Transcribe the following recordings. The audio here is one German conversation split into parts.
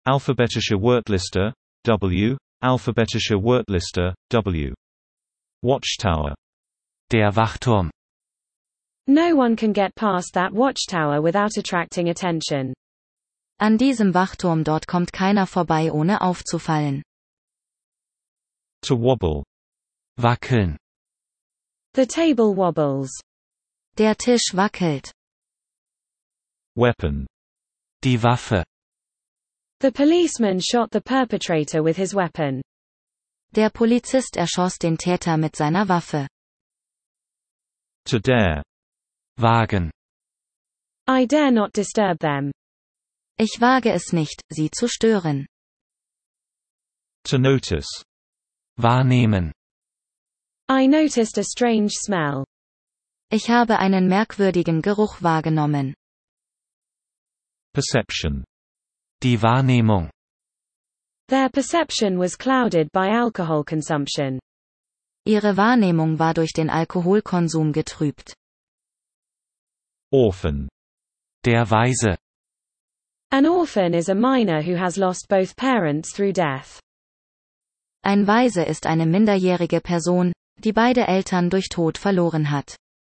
Alphabetische Wortliste, W. Alphabetische Wortliste, W. Watchtower. Der Wachturm. No one can get past that watchtower without attracting attention. An diesem Wachturm dort kommt keiner vorbei, ohne aufzufallen. To wobble. Wackeln. The table wobbles. Der Tisch wackelt. Weapon. Die Waffe. The policeman shot the perpetrator with his weapon. Der Polizist erschoss den Täter mit seiner Waffe. To dare. Wagen. I dare not disturb them. Ich wage es nicht, sie zu stören. To notice. Wahrnehmen. I noticed a strange smell. Ich habe einen merkwürdigen Geruch wahrgenommen. Perception. Die Wahrnehmung. Their perception was clouded by alcohol consumption. Ihre Wahrnehmung war durch den Alkoholkonsum getrübt. Orphan. Der Waise. An orphan is a minor who has lost both parents through death. Ein Waise ist eine minderjährige Person, die beide Eltern durch Tod verloren hat.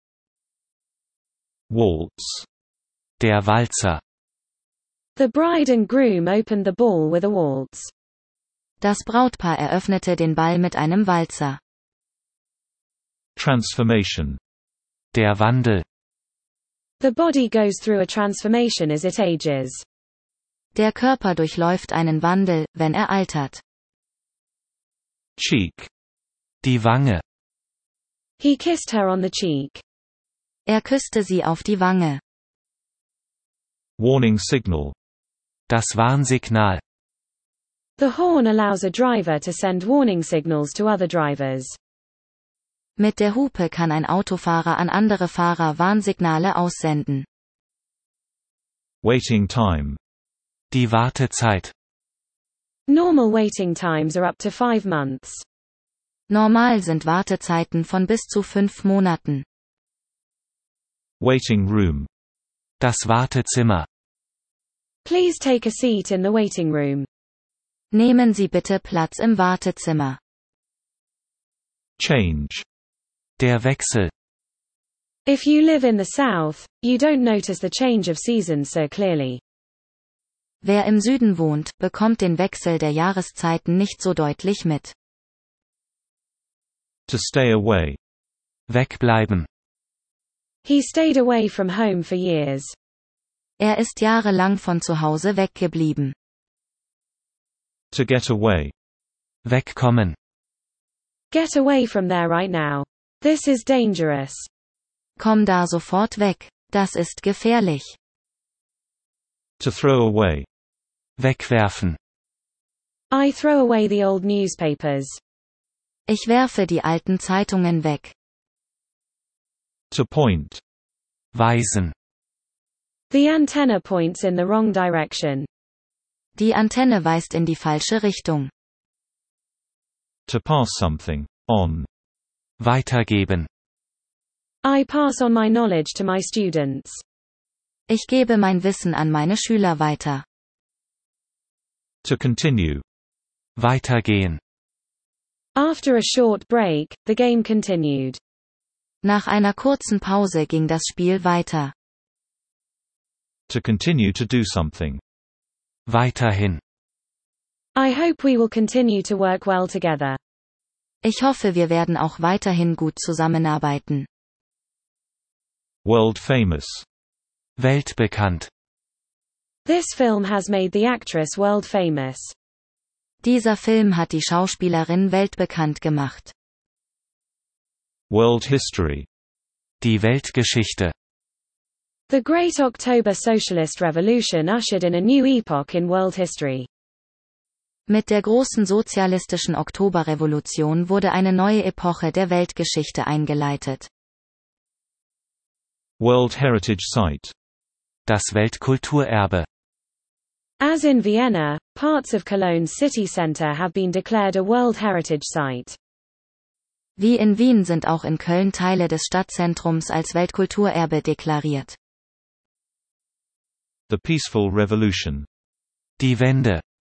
Waltz. Der Walzer. The bride and groom opened the ball with a waltz. Das Brautpaar eröffnete den Ball mit einem Walzer. Transformation. Der Wandel. The body goes through a transformation as it ages. Der Körper durchläuft einen Wandel, wenn er altert. Cheek. Die Wange. He kissed her on the cheek. Er küsste sie auf die Wange. Warning signal. Das Warnsignal. The horn allows a driver to send warning signals to other drivers. Mit der Hupe kann ein Autofahrer an andere Fahrer Warnsignale aussenden. Waiting time. Die Wartezeit. Normal waiting times are up to 5 months. Normal sind Wartezeiten von bis zu 5 Monaten. Waiting room. Das Wartezimmer. Please take a seat in the waiting room. Nehmen Sie bitte Platz im Wartezimmer. Change. Der Wechsel. If you live in the south, you don't notice the change of seasons so clearly. Wer im Süden wohnt, bekommt den Wechsel der Jahreszeiten nicht so deutlich mit. To stay away. Wegbleiben. He stayed away from home for years. Er ist jahrelang von zu Hause weggeblieben. To get away. Wegkommen. Get away from there right now. This is dangerous. Komm da sofort weg. Das ist gefährlich. To throw away. Wegwerfen. I throw away the old newspapers. Ich werfe die alten Zeitungen weg. To point. Weisen. The antenna points in the wrong direction. Die Antenne weist in die falsche Richtung. To pass something on. Weitergeben. I pass on my knowledge to my students. Ich gebe mein Wissen an meine Schüler weiter. To continue. Weitergehen. After a short break, the game continued. Nach einer kurzen Pause ging das Spiel weiter. To continue to do something. Weiterhin. I hope we will continue to work well together. Ich hoffe, wir werden auch weiterhin gut zusammenarbeiten. World famous. Weltbekannt. This film has made the actress world famous. Dieser Film hat die Schauspielerin weltbekannt gemacht. World history. Die Weltgeschichte. The Great October Socialist Revolution ushered in a new epoch in world history. Mit der großen sozialistischen Oktoberrevolution wurde eine neue Epoche der Weltgeschichte eingeleitet. World Heritage Site. Das Weltkulturerbe. As in Vienna, parts of Cologne's city center have been declared a World Heritage Site. Wie in Wien sind auch in Köln Teile des Stadtzentrums als Weltkulturerbe deklariert. The Peaceful Revolution. Die Wende.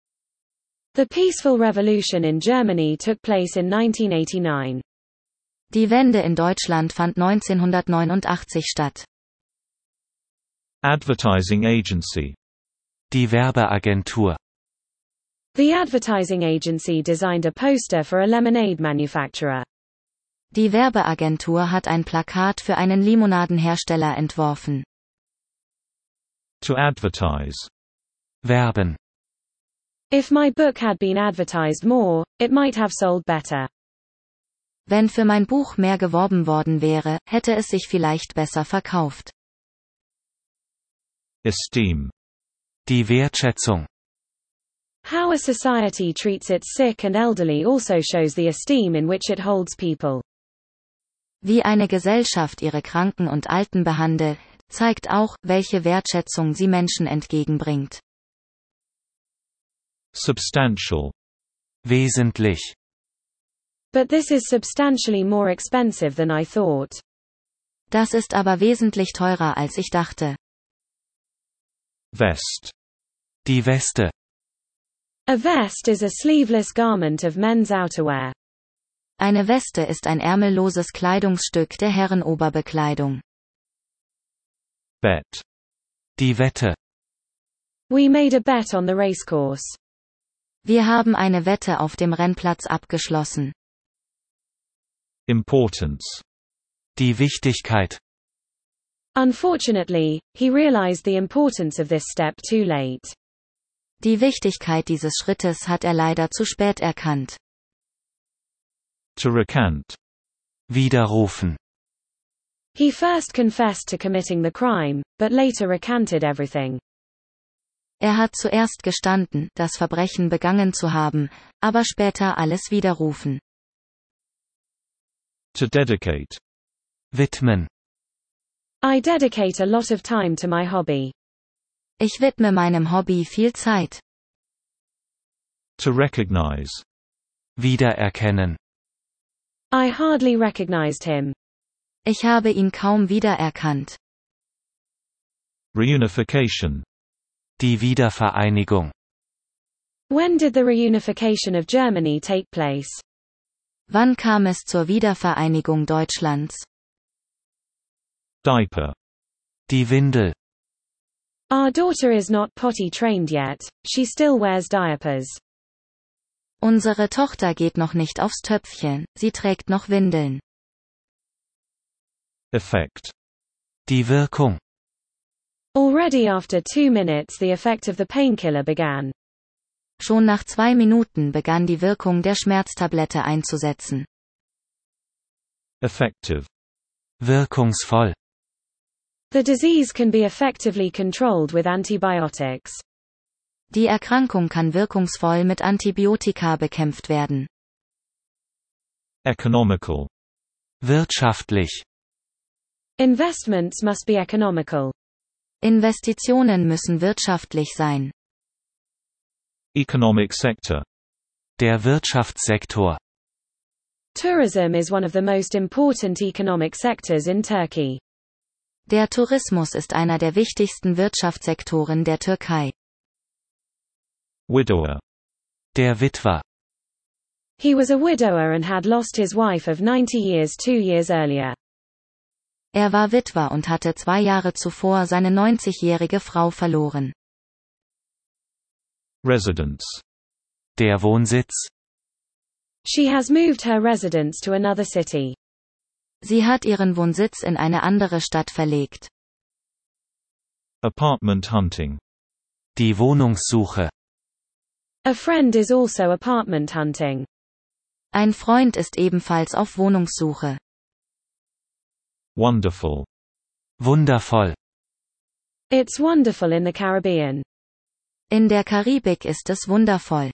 The peaceful revolution in Germany took place in 1989. Die Wende in Deutschland fand 1989 statt. Advertising agency. Die Werbeagentur. The advertising agency designed a poster for a lemonade manufacturer. Die Werbeagentur hat ein Plakat für einen Limonadenhersteller entworfen. To advertise. Werben. If my book had been advertised more, it might have sold better. Wenn für mein Buch mehr geworben worden wäre, hätte es sich vielleicht besser verkauft. Esteem. Die Wertschätzung. How a society treats its sick and elderly also shows the esteem in which it holds people. Wie eine Gesellschaft ihre Kranken und Alten behandelt, zeigt auch, welche Wertschätzung sie Menschen entgegenbringt. Substantial. Wesentlich. But this is substantially more expensive than I thought. Das ist aber wesentlich teurer als ich dachte. Vest. Die Weste. A vest is a sleeveless garment of men's outerwear. Eine Weste ist ein ärmelloses Kleidungsstück der Herrenoberbekleidung. Bet. Die Wette. We made a bet on the racecourse. Wir haben eine Wette auf dem Rennplatz abgeschlossen. Importance. Die Wichtigkeit. Unfortunately, he realized the importance of this step too late. Die Wichtigkeit dieses Schrittes hat er leider zu spät erkannt. To recant. Widerrufen. He first confessed to committing the crime, but later recanted everything. Er hat zuerst gestanden, das Verbrechen begangen zu haben, aber später alles widerrufen. To dedicate. Widmen. I dedicate a lot of time to my hobby. Ich widme meinem Hobby viel Zeit. To recognize. Wiedererkennen. I hardly recognized him. Ich habe ihn kaum wiedererkannt. Reunification. Die Wiedervereinigung. When did the reunification of Germany take place? Wann kam es zur Wiedervereinigung Deutschlands? Diaper. Die Windel. Our daughter is not potty trained yet, she still wears diapers. Unsere Tochter geht noch nicht aufs Töpfchen, sie trägt noch Windeln. Effect. Die Wirkung. Already after 2 minutes the effect of the painkiller began. Schon nach 2 Minuten begann die Wirkung der Schmerztablette einzusetzen. Effective. Wirkungsvoll. The disease can be effectively controlled with antibiotics. Die Erkrankung kann wirkungsvoll mit Antibiotika bekämpft werden. Economical. Wirtschaftlich. Investments must be economical. Investitionen müssen wirtschaftlich sein. Economic sector. Der Wirtschaftssektor. Tourism is one of the most important economic sectors in Turkey. Der Tourismus ist einer der wichtigsten Wirtschaftssektoren der Türkei. Widower. Der Witwer. He was a widower and had lost his wife of 90 years 2 years earlier. Er war Witwer und hatte 2 Jahre zuvor seine 90-jährige Frau verloren. Residence. Der Wohnsitz. She has moved her residence to another city. Sie hat ihren Wohnsitz in eine andere Stadt verlegt. Apartment hunting. Die Wohnungssuche. A friend is also apartment hunting. Ein Freund ist ebenfalls auf Wohnungssuche. Wonderful. Wundervoll. It's wonderful in the Caribbean. In der Karibik ist es wundervoll.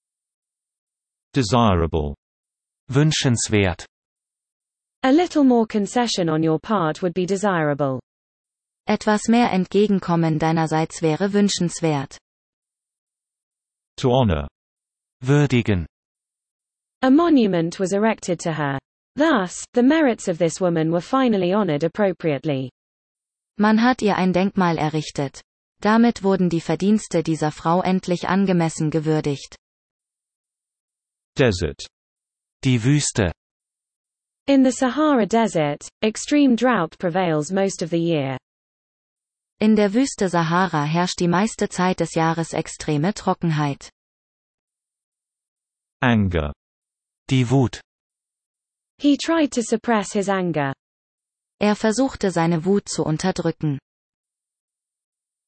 Desirable. Wünschenswert. A little more concession on your part would be desirable. Etwas mehr Entgegenkommen deinerseits wäre wünschenswert. To honor. Würdigen. A monument was erected to her. Thus, the merits of this woman were finally honored appropriately. Man hat ihr ein Denkmal errichtet. Damit wurden die Verdienste dieser Frau endlich angemessen gewürdigt. Desert. Die Wüste. In the Sahara Desert, extreme drought prevails most of the year. In der Wüste Sahara herrscht die meiste Zeit des Jahres extreme Trockenheit. Anger. Die Wut. He tried to suppress his anger. Er versuchte seine Wut zu unterdrücken.